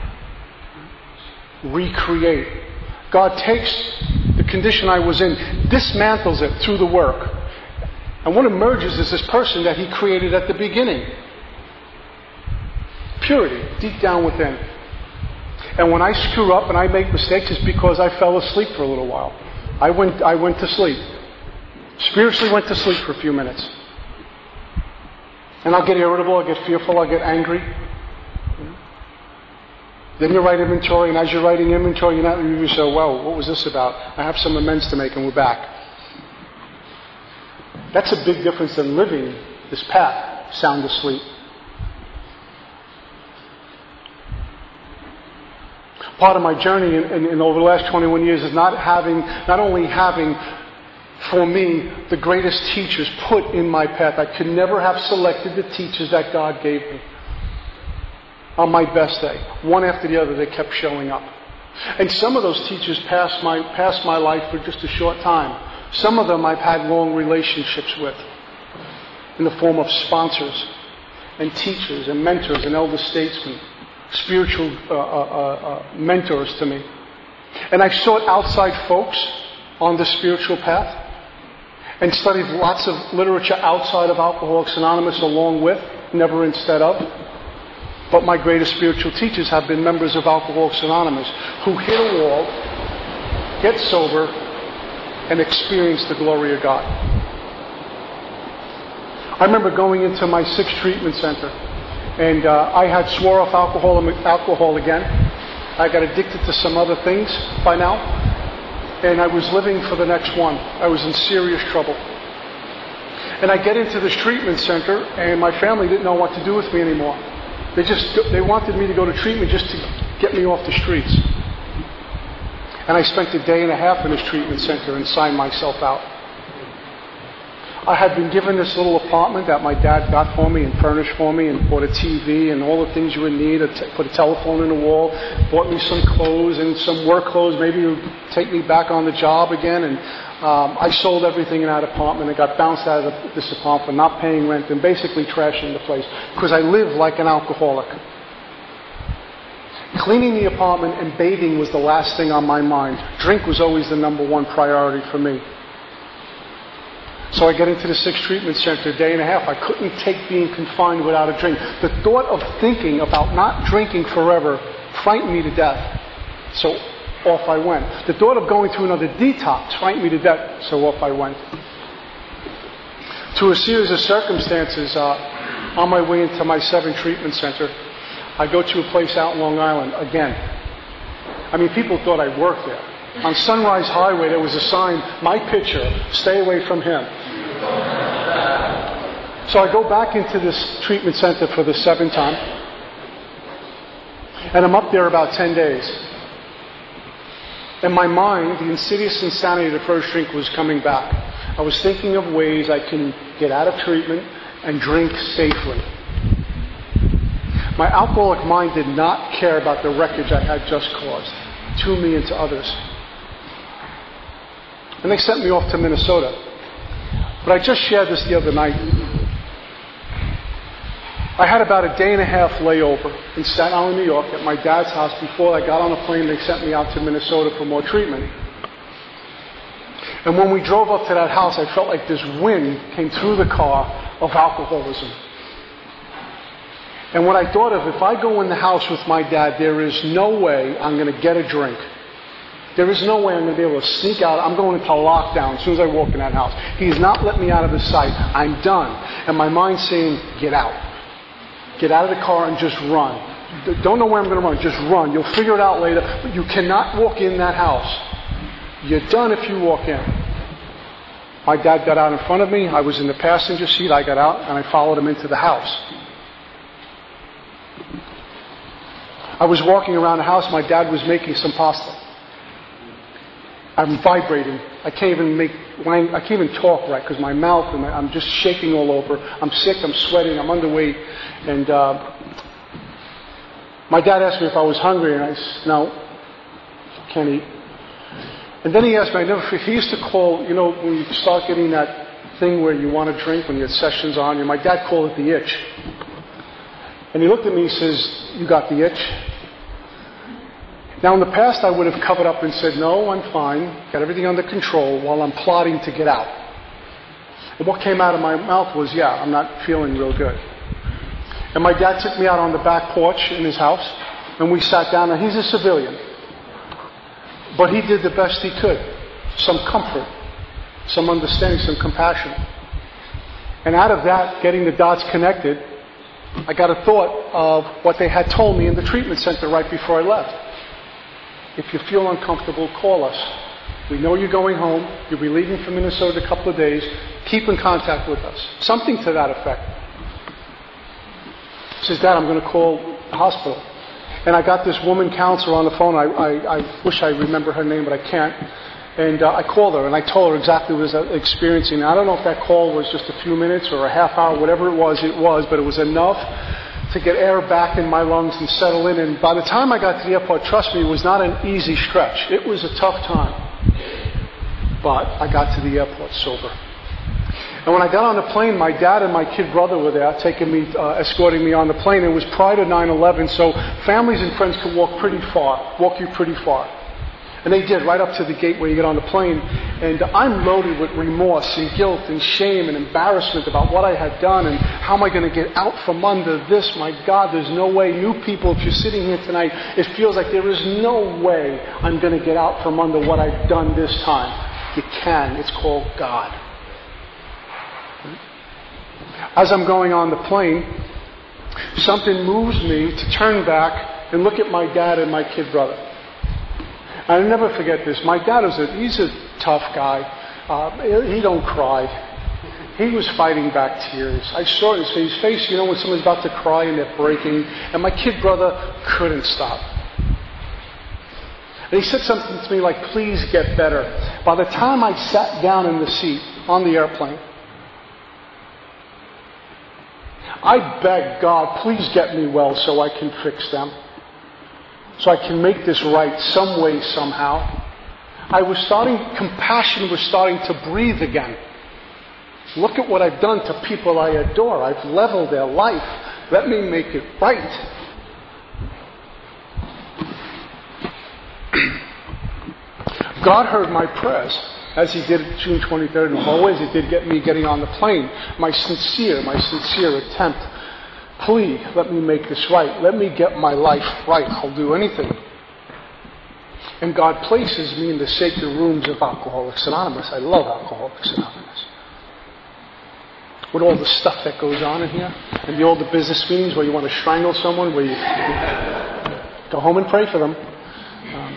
Recreate. God takes the condition I was in, dismantles it through the work. And what emerges is this person that He created at the beginning. Purity, deep down within. And when I screw up and I make mistakes, it's because I fell asleep for a little while. I went, I went to sleep. Spiritually went to sleep for a few minutes. And I'll get irritable, I'll get fearful, I'll get angry. Then you write inventory, and as you're writing inventory, you're not you say, well, what was this about? I have some amends to make, and we're back. That's a big difference than living this path, sound asleep. Part of my journey in, in, in over the last twenty-one years is not having, not only having, for me, the greatest teachers put in my path. I could never have selected the teachers that God gave me. On my best day, one after the other, they kept showing up. And some of those teachers passed my, passed my life for just a short time. Some of them I've had long relationships with in the form of sponsors and teachers and mentors and elder statesmen, spiritual uh, uh, uh, mentors to me. And I sought outside folks on the spiritual path and studied lots of literature outside of Alcoholics Anonymous along with, never instead of. But my greatest spiritual teachers have been members of Alcoholics Anonymous who hit a wall, get sober, and experience the glory of God. I remember going into my sixth treatment center, and uh, I had swore off alcohol, alcohol again. I got addicted to some other things by now, and I was living for the next one. I was in serious trouble. And I get into this treatment center, and my family didn't know what to do with me anymore. They just, they wanted me to go to treatment just to get me off the streets. And I spent a day and a half in this treatment center and signed myself out. I had been given this little apartment that my dad got for me and furnished for me and bought a T V and all the things you would need, put a telephone in the wall, bought me some clothes and some work clothes, maybe to take me back on the job again. And um, I sold everything in that apartment and got bounced out of the, this apartment for not paying rent and basically trashing the place because I lived like an alcoholic. Cleaning the apartment and bathing was the last thing on my mind. Drink was always the number one priority for me. So I get into the Sixth Treatment Center a day and a half. I couldn't take being confined without a drink. The thought of thinking about not drinking forever frightened me to death. So off I went. The thought of going through another detox frightened me to death. So off I went. Through a series of circumstances, uh, on my way into my seventh treatment center, I go to a place out in Long Island again. I mean, people thought I worked there. On Sunrise Highway, there was a sign, my picture, stay away from him. So I go back into this treatment center for the seventh time. And I'm up there about ten days. In my mind, the insidious insanity of the first drink was coming back. I was thinking of ways I can get out of treatment and drink safely. My alcoholic mind did not care about the wreckage I had just caused, to me and to others. And they sent me off to Minnesota. But I just shared this the other night. I had about a day and a half layover in Staten Island, New York, at my dad's house before I got on a plane. They sent me out to Minnesota for more treatment. And when we drove up to that house, I felt like this wind came through the car of alcoholism. And what I thought of, if I go in the house with my dad, there is no way I'm going to get a drink. There is no way I'm going to be able to sneak out. I'm going into lockdown as soon as I walk in that house. He's not letting me out of his sight. I'm done. And my mind's saying, get out. Get out of the car and just run. Don't know where I'm going to run. Just run. You'll figure it out later. But you cannot walk in that house. You're done if you walk in. My dad got out in front of me. I was in the passenger seat. I got out and I followed him into the house. I was walking around the house. My dad was making some pasta. I'm vibrating. I can't even make, I can't even talk right because my mouth and my, I'm just shaking all over. I'm sick. I'm sweating. I'm underweight. And uh, my dad asked me if I was hungry, and I said, no, can't eat. And then he asked me, I never forget, he used to call, you know, when you start getting that thing where you want to drink, when your session's on you, my dad called it the itch. And he looked at me and says, you got the itch? Now, in the past, I would have covered up and said, no, I'm fine, got everything under control while I'm plotting to get out. And what came out of my mouth was, yeah, I'm not feeling real good. And my dad took me out on the back porch in his house, and we sat down, and he's a civilian. But he did the best he could. Some comfort, some understanding, some compassion. And out of that, getting the dots connected, I got a thought of what they had told me in the treatment center right before I left. If you feel uncomfortable, call us. We know you're going home. You'll be leaving for Minnesota in a couple of days. Keep in contact with us. Something to that effect. He says, Dad, I'm going to call the hospital. And I got this woman counselor on the phone. I, I, I wish I remember her name, but I can't. And uh, I called her, and I told her exactly what I was experiencing. I don't know if that call was just a few minutes or a half hour, whatever it was, it was, but it was enough to get air back in my lungs and settle in. And by the time I got to the airport, trust me, it was not an easy stretch. It was a tough time. But I got to the airport sober. And when I got on the plane, my dad and my kid brother were there, taking me, uh, escorting me on the plane. It was prior to nine eleven, so families and friends could walk pretty far, walk you pretty far. And they did, right up to the gate where you get on the plane. And I'm loaded with remorse and guilt and shame and embarrassment about what I had done and how am I going to get out from under this. My God, there's no way. New people, if you're sitting here tonight, it feels like there is no way I'm going to get out from under what I've done this time. You can. It's called God. As I'm going on the plane, something moves me to turn back and look at my dad and my kid brother. I'll never forget this. My dad was a, he's a tough guy. Uh, he don't cry. He was fighting back tears. I saw it in his face, you know, when someone's about to cry and they're breaking. And my kid brother couldn't stop. And he said something to me like, please get better. By the time I sat down in the seat on the airplane, I begged God, please get me well so I can fix them. So I can make this right some way, somehow. I was starting, compassion was starting to breathe again. Look at what I've done to people I adore. I've leveled their life. Let me make it right. God heard my prayers, as He did June twenty-third, and always He did get me getting on the plane. My sincere, my sincere attempt. Please, let me make this right. Let me get my life right. I'll do anything. And God places me in the sacred rooms of Alcoholics Anonymous. I love Alcoholics Anonymous. With all the stuff that goes on in here, and the, all the business meetings where you want to strangle someone, where you go home and pray for them. Um,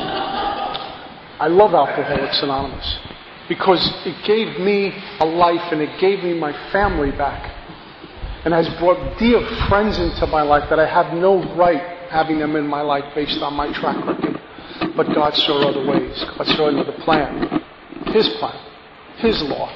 I love Alcoholics Anonymous because it gave me a life and it gave me my family back, and has brought dear friends into my life that I have no right having them in my life based on my track record. But God saw other ways. God saw another plan. His plan. His law.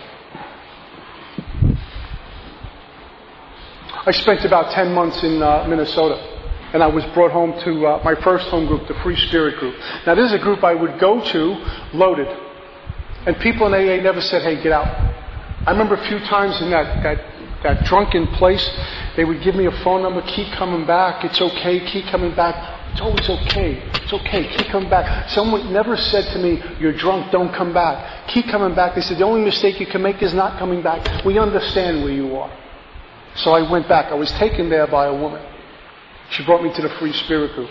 I spent about ten months in uh, Minnesota, and I was brought home to uh, my first home group, the Free Spirit group. Now, this is a group I would go to loaded, and people in A A never said, hey, get out. I remember a few times in that, that, that drunken place, they would give me a phone number, keep coming back, it's okay, keep coming back. It's always okay. It's okay. Keep coming back. Someone never said to me, you're drunk, don't come back. Keep coming back. They said, the only mistake you can make is not coming back. We understand where you are. So I went back. I was taken there by a woman. She brought me to the Free Spirit group.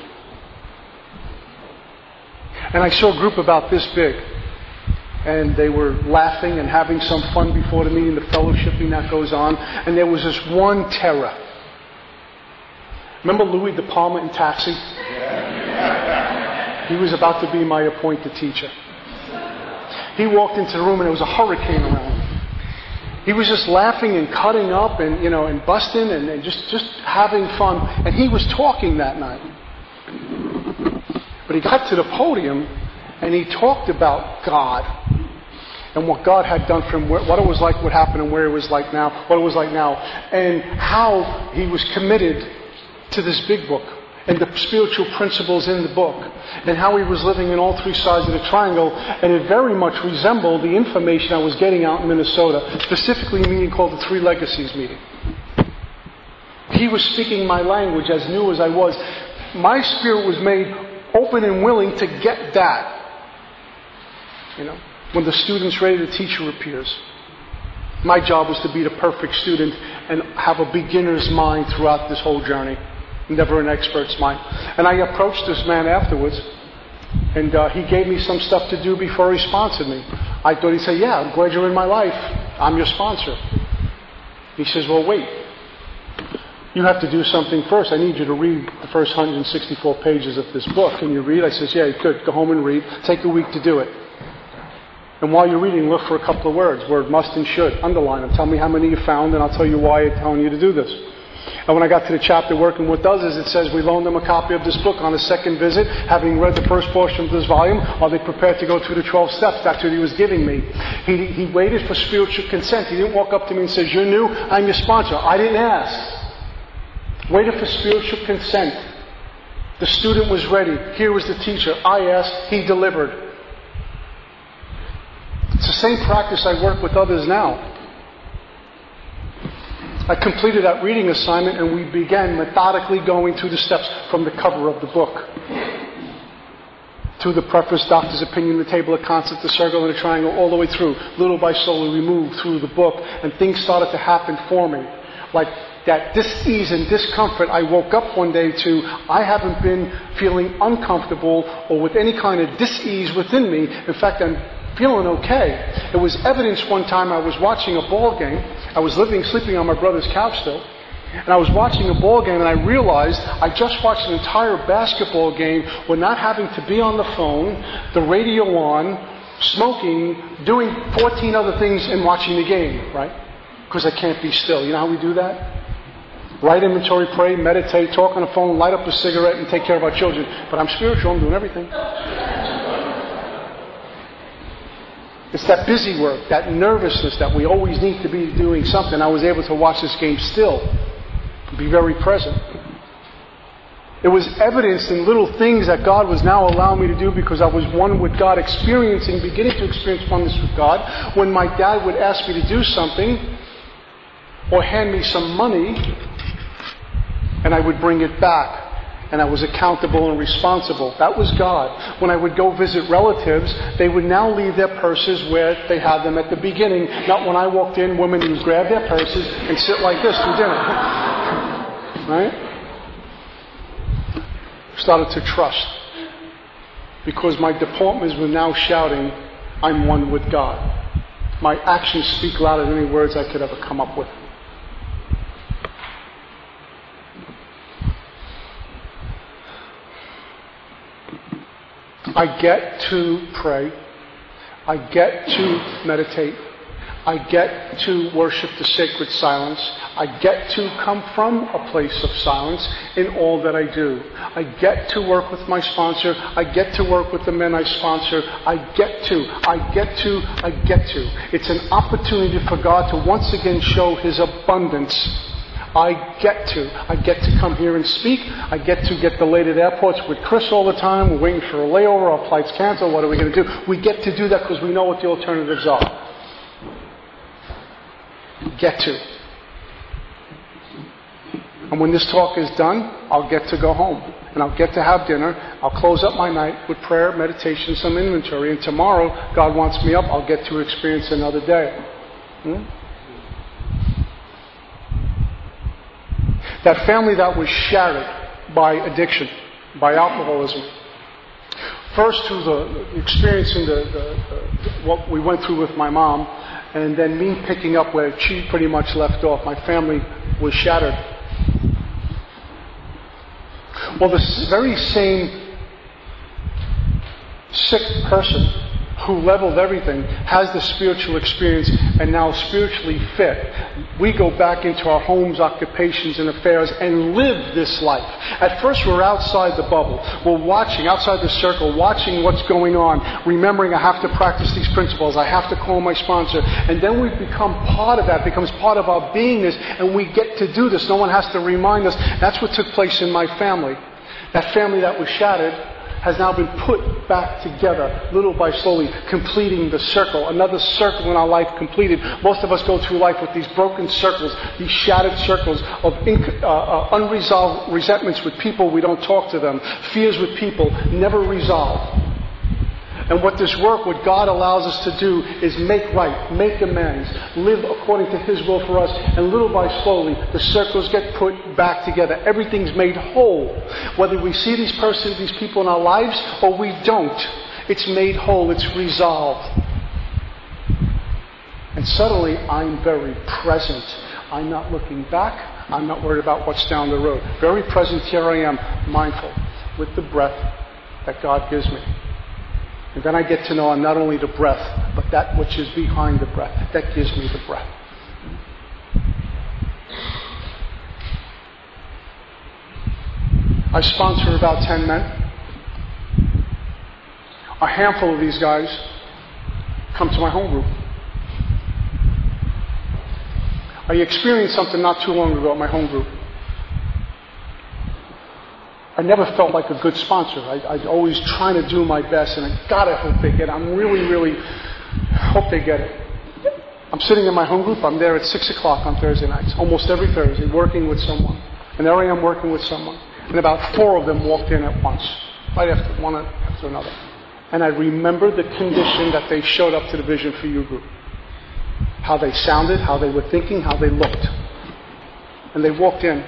And I saw a group about this big. And they were laughing and having some fun before the meeting, the fellowshipping that goes on. And there was this one terror. Remember Louis De Palma in Taxi? He was about to be my appointed teacher. He walked into the room and there was a hurricane around him. He was just laughing and cutting up and, you know, and busting and, and just, just having fun. And he was talking that night. But he got to the podium and he talked about God and what God had done for him, what it was like, what happened and where it was like now, what it was like now, and how he was committed to this big book and the spiritual principles in the book and how he was living in all three sides of the triangle, and it very much resembled the information I was getting out in Minnesota, specifically a meeting called the Three Legacies meeting. He was speaking my language as new as I was. My spirit was made open and willing to get that. You know, when the student's ready, the teacher appears. My job was to be the perfect student and have a beginner's mind throughout this whole journey. Never an expert's mind. And I approached this man afterwards, and uh, he gave me some stuff to do before he sponsored me. I thought he'd say, yeah, I'm glad you're in my life. I'm your sponsor. He says, well, wait. You have to do something first. I need you to read the first one hundred sixty-four pages of this book. Can you read? I says, yeah, good. Go home and read. Take a week to do it. And while you're reading, look for a couple of words. Word must and should. Underline them. Tell me how many you found, and I'll tell you why I'm telling you to do this. And when I got to the chapter working with others, it says we loaned them a copy of this book on a second visit. Having read the first portion of this volume, are they prepared to go through the twelve steps? That's what he was giving me. He, he waited for spiritual consent. He didn't walk up to me and say, you're new, I'm your sponsor. I didn't ask. Waited for spiritual consent. The student was ready. Here was the teacher. I asked, he delivered. It's the same practice I work with others now. I completed that reading assignment and we began methodically going through the steps from the cover of the book. Through the preface, doctor's opinion, the table of concepts, the circle and the triangle, all the way through. Little by little we moved through the book and things started to happen for me. Like that dis-ease and discomfort, I woke up one day to, I haven't been feeling uncomfortable or with any kind of dis-ease within me. In fact, I'm feeling okay. It was evidence one time I was watching a ball game. I was living, sleeping on my brother's couch still. And I was watching a ball game and I realized I just watched an entire basketball game with not having to be on the phone, the radio on, smoking, doing fourteen other things and watching the game, right? Because I can't be still. You know how we do that? Write inventory, pray, meditate, talk on the phone, light up a cigarette and take care of our children. But I'm spiritual, I'm doing everything. It's that busy work, that nervousness that we always need to be doing something. I was able to watch this game still Be very present. It was evidenced in little things that God was now allowing me to do because I was one with God, experiencing, beginning to experience oneness with God. When my dad would ask me to do something or hand me some money, and I would bring it back, and I was accountable and responsible. That was God. When I would go visit relatives, they would now leave their purses where they had them at the beginning. Not when I walked in, women would grab their purses and sit like this through dinner. Right? Started to trust. Because my departments were now shouting, I'm one with God. My actions speak louder than any words I could ever come up with. I get to pray. I get to meditate. I get to worship the sacred silence. I get to come from a place of silence in all that I do. I get to work with my sponsor. I get to work with the men I sponsor. I get to. I get to. I get to. It's an opportunity for God to once again show His abundance. I get to. I get to come here and speak. I get to get delayed at airports with Chris all the time. We're waiting for a layover. Our flight's canceled. What are we going to do? We get to do that because we know what the alternatives are. Get to. And when this talk is done, I'll get to go home. And I'll get to have dinner. I'll close up my night with prayer, meditation, some inventory. And tomorrow, God wants me up. I'll get to experience another day. Hmm? That family that was shattered by addiction, by alcoholism. First through the experiencing the, the, the what we went through with my mom, and then me picking up where she pretty much left off. My family was shattered. Well, the very same sick person who leveled everything has the spiritual experience and now spiritually fit. We go back into our homes, occupations, and affairs and live this life. At first we're outside the bubble. We're watching, outside the circle, watching what's going on, remembering I have to practice these principles, I have to call my sponsor. And then we become part of that, it becomes part of our beingness, and we get to do this. No one has to remind us. That's what took place in my family. That family that was shattered has now been put back together, little by slowly, completing the circle. Another circle in our life completed. Most of us go through life with these broken circles, these shattered circles of inc- uh, uh, unresolved resentments with people. We don't talk to them. Fears with people, never resolved. And what this work, what God allows us to do, is make right, make amends, live according to His will for us, and little by slowly, the circles get put back together. Everything's made whole. Whether we see these persons, these people in our lives, or we don't, it's made whole, it's resolved. And suddenly, I'm very present. I'm not looking back. I'm not worried about what's down the road. Very present, here I am, mindful, with the breath that God gives me. And then I get to know I'm not only the breath, but that which is behind the breath. That gives me the breath. I sponsor about ten men. A handful of these guys come to my home group. I experienced something not too long ago at my home group. I never felt like a good sponsor. I, I always trying to do my best, and I, God, I hope they get it. I'm really, really hope they get it. I'm sitting in my home group. I'm there at six o'clock on Thursday nights, almost every Thursday, working with someone. And there I am working with someone. And about four of them walked in at once, right after one after another. And I remember the condition that they showed up to the Vision for You group. How they sounded, how they were thinking, how they looked. And they walked in.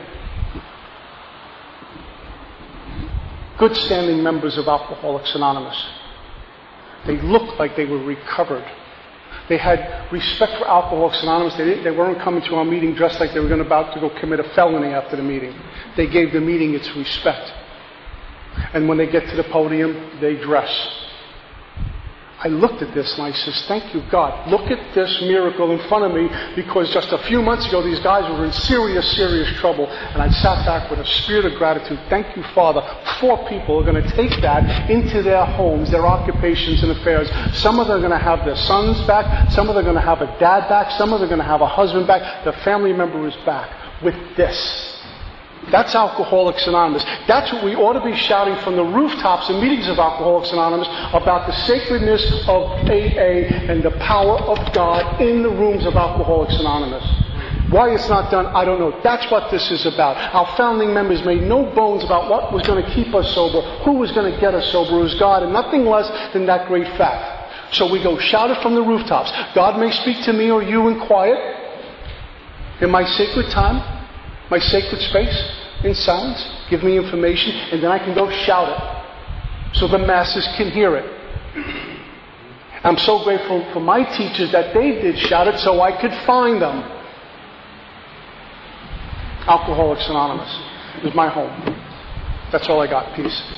Good standing members of Alcoholics Anonymous. They looked like they were recovered. They had respect for Alcoholics Anonymous. They, didn't, they weren't coming to our meeting dressed like they were going to about to go commit a felony after the meeting. They gave the meeting its respect. And when they get to the podium, they dress. I looked at this and I says, thank you, God. Look at this miracle in front of me, because just a few months ago, these guys were in serious, serious trouble. And I sat back with a spirit of gratitude. Thank you, Father. Four people are going to take that into their homes, their occupations and affairs. Some of them are going to have their sons back. Some of them are going to have a dad back. Some of them are going to have a husband back. The family member is back with this. That's Alcoholics Anonymous. That's what we ought to be shouting from the rooftops and meetings of Alcoholics Anonymous about the sacredness of A A and the power of God in the rooms of Alcoholics Anonymous. Why it's not done, I don't know. That's what this is about. Our founding members made no bones about what was going to keep us sober, who was going to get us sober. It was God, and nothing less than that great fact. So we go shout it from the rooftops. God may speak to me or you in quiet, in my sacred time, my sacred space, in silence, give me information, and then I can go shout it so the masses can hear it. I'm so grateful for my teachers that they did shout it so I could find them. Alcoholics Anonymous is my home. That's all I got. Peace.